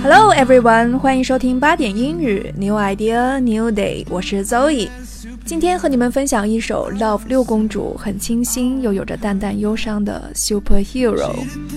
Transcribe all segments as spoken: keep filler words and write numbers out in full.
Hello everyone， 欢迎收听八点英语 New Idea New Day， 我是 Zoe。今天和你们分享一首 Love 六公主很清新又有着淡淡忧伤的 Superhero。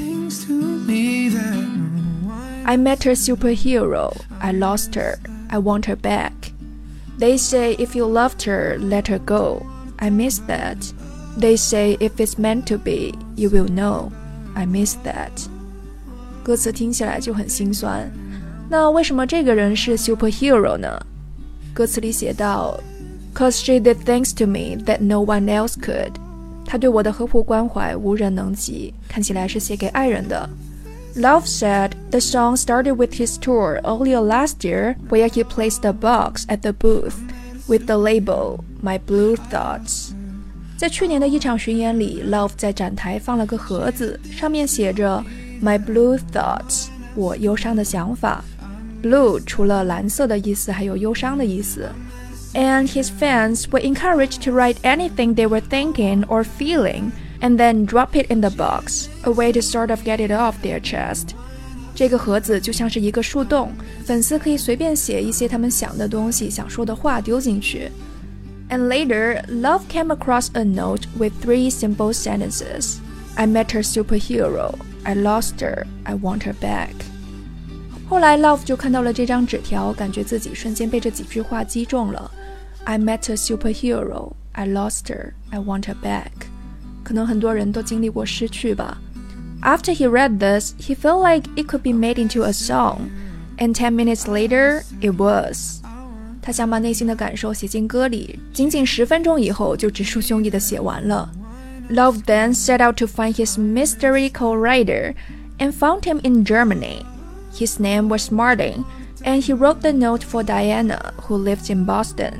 I met a superhero, I lost her, I want her back. They say if you loved her, let her go. I miss that. They say if it's meant to be, you will know. I miss that. 歌词听起来就很心酸，那为什么这个人是 superhero 呢？歌词里写道 Cause she did things to me that no one else could. 她对我的呵护关怀无人能及，看起来是写给爱人的。Love said the song started with his tour earlier last year, where he placed a box at the booth with the label My Blue Thoughts. 在去年的一场巡演里 Love 在展台放了个盒子，上面写着My blue thoughts, 我忧伤的想法。 Blue 除了蓝色的意思还有忧伤的意思。 And his fans were encouraged to write anything they were thinking or feeling and then drop it in the box, a way to sort of get it off their chest. 这个盒子就像是一个树洞，粉丝可以随便写一些他们想的东西想说的话丢进去。 And later, Love came across a note with three simple sentences. I met her superhero.I lost her, I want her back. 后来 Love 就看到了这张纸条，感觉自己瞬间被这几句话击中了。I met a superhero, I lost her, I want her back. 可能很多人都经历过失去吧。After he read this, he felt like it could be made into a song. And ten minutes later, it was. 他想把内心的感受写进歌里，仅仅十分钟以后就直抒胸臆地写完了。Love then set out to find his mystery co-writer and found him in Germany. His name was Martin, and he wrote the note for Diana, who lived in Boston.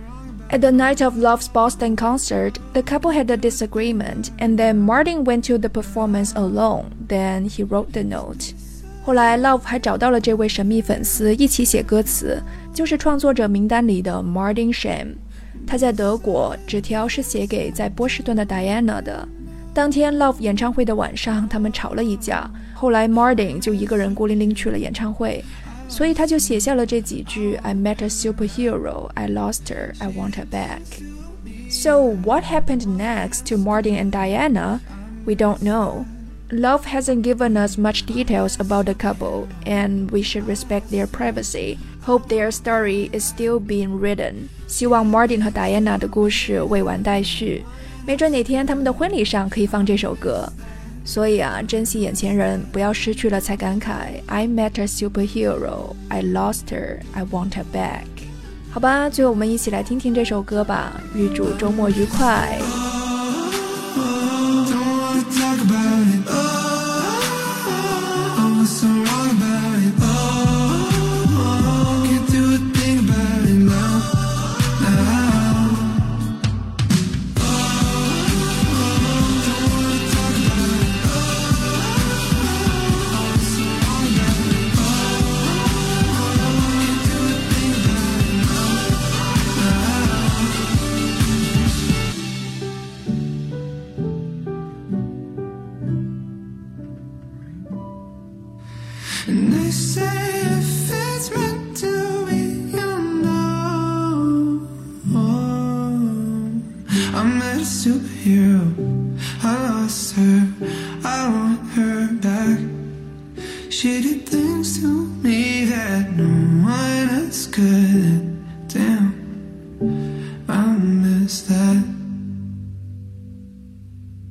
At the night of Love's Boston concert, the couple had a disagreement, and then Martin went to the performance alone. Then he wrote the note. 后来 Love 还找到了这位神秘粉丝，一起写歌词，就是创作者名单里的 Martin Sheen。他在德国，纸条是写给在波士顿的 Diana 的。当天 Love 演唱会的晚上，他们吵了一架，后来 Martin 就一个人孤零零去了演唱会，所以他就写下了这几句 I met a superhero, I lost her, I want her back. So what happened next to Martin and Diana? We don't know. Love hasn't given us much details about the couple, and we should respect their privacy. Hope their story is still being written. 希望 Martin 和 Diana 的故事未完待续，没准哪天他们的婚礼上可以放这首歌。所以啊，珍惜眼前人，不要失去了才感慨 I met a superhero, I lost her, I want her back. 好吧，最后我们一起来听听这首歌吧，预祝周末愉快。 And they say if it's meant to be, you know. I met a superhero, I lost her, I want her back. She did things to me that no one else could. Damn, I miss that.